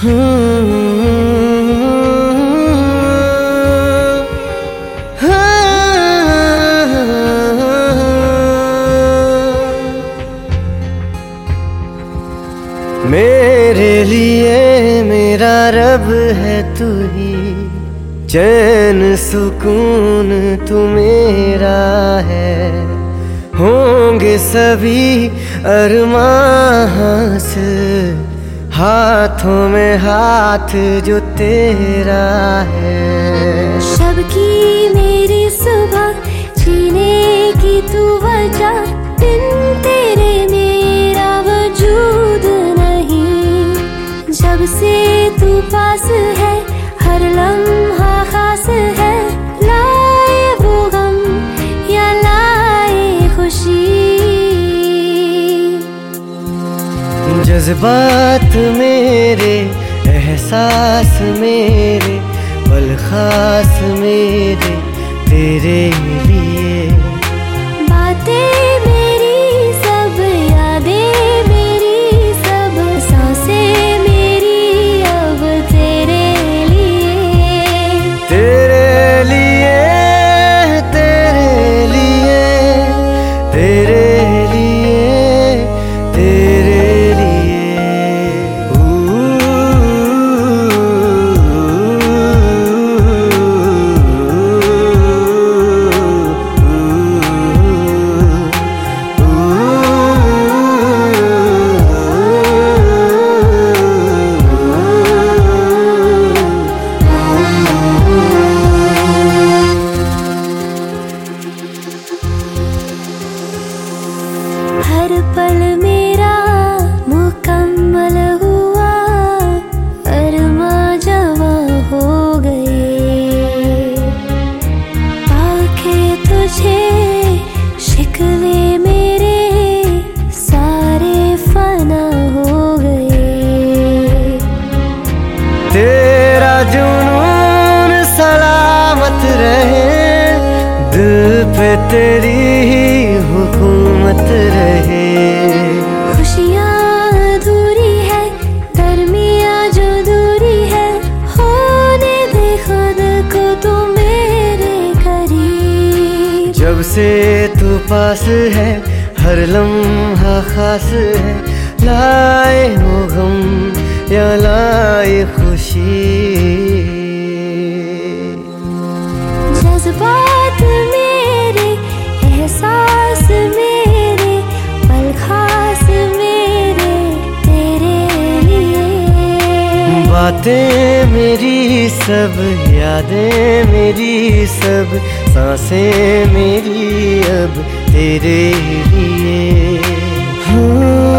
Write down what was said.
मेरे लिए मेरा रब है तू ही, चैन सुकून तू मेरा है। होंगे सभी अरमां हासिल, हाथों में हाथ जो तेरा है। शब की मेरी सुबह जीने की तू वजह, बिन तेरे मेरा वजूद नहीं। जब से तू पास है हर लम्हा खास है, लाए वो गम या लाए खुशी। जज्बात मेरे, एहसास मेरे, पल खास मेरे तेरे लिए। बातें मेरी सब, यादें मेरी सब, सांसें मेरी अब तेरे लिए। तेरे लिए, तेरे लिए, तेरे लिए, तेरे लिए। हर पल मेरा मुकम्मल हुआ, अरमां जवां हो गए। पाके तुझे शिकवे मेरे सारे फना हो गए। तेरा जुनून सलामत रहे, दिल पे तेरी ही हुकूमत रहे। खुशियाँ अधूरी है, दरमिया जो दूरी है, होने दे खुद को तू मेरे करीब। जब से तू पास है हर लम्हा खास है, लाए हो गम या लाए खुशी। जज्बात मेरे, एहसास मेरे, पल खास मेरे तेरे लिए। बातें मेरी सब, यादें मेरी सब, सांसें मेरी अब तेरे लिए।